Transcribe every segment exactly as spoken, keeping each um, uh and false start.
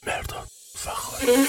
مرداد فخاری.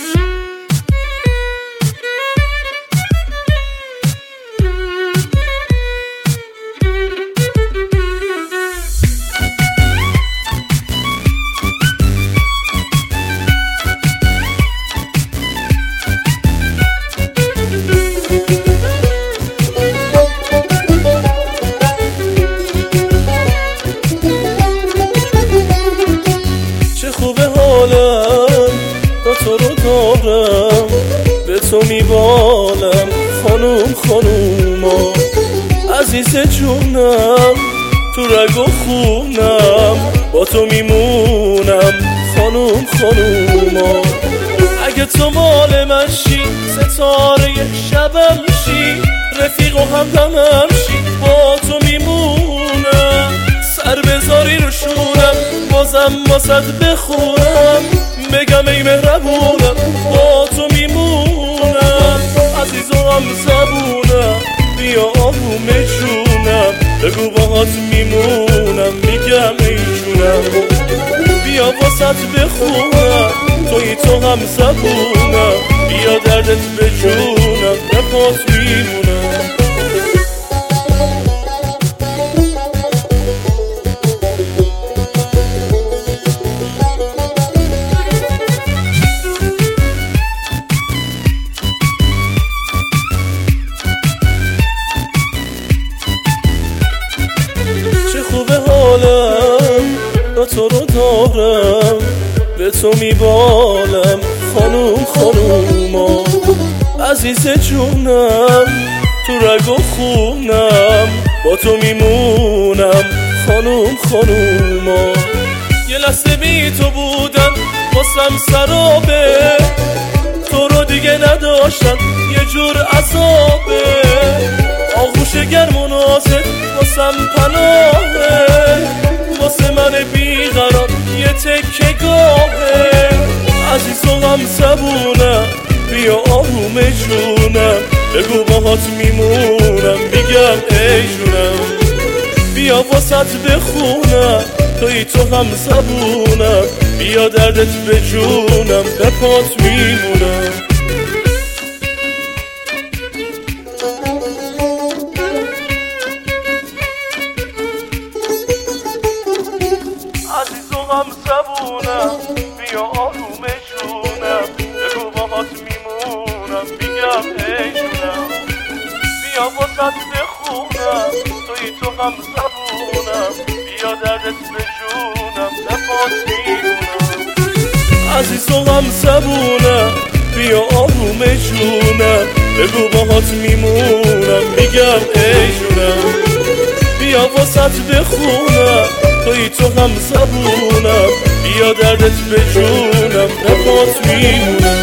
به تو میبالم خانوم خانوما، عزیز جونم تو رگ و خونم، با تو میمونم خانوم خانوما. اگه تو مال من شی، ستاره شبم شی، رفیق و همدمم شی، با تو میمونم. سر بذاری رو شونم، بازم واسط بخونم، بگم ای مهربونم، با تو میمونم. عزیز و هم زبونم، بیا آروم جونم، بگو باهات میمونم، میگم ای جونم. بیا واسط بخونم، توی تو هم زبونم، بیا دردت به جونم، به پات میمونم. تو رو دارم، به تو میبالم خانوم خانوما، عزیز جونم تو رگ و خونم، با تو میمونم خانوم خانوما. یه لحظه بی تو بودم واسم سرابه، تو رو دیگه نداشتم یه جور عذابه، آغوش گرم و نازت واسم پناهه، واسه من بیقرار یه تکه گاهه. عزیز و هم زبونم، بیا آروم جونم، بگو باهات میمونم، میگم ای جونم. بیا واسط بخونم، توی تو هم زبونم، بیا دردت به جونم، به پات میمونم. عزیز و هم زبونم، بیا آروم جونم، بگو باهات میمونم، میگم ای جونم. بیا واسط بخونم، توی تو هم زبونم، بیا دردت به جونم، به پات میمونم. عزیز و هم زبونم، بیا آروم جونم، بگو باهات میمونم، میگم ای جونم. بیا واسط بخونم، توی تو هم زبونم، بیا دردت به جونم، به پات میمونم.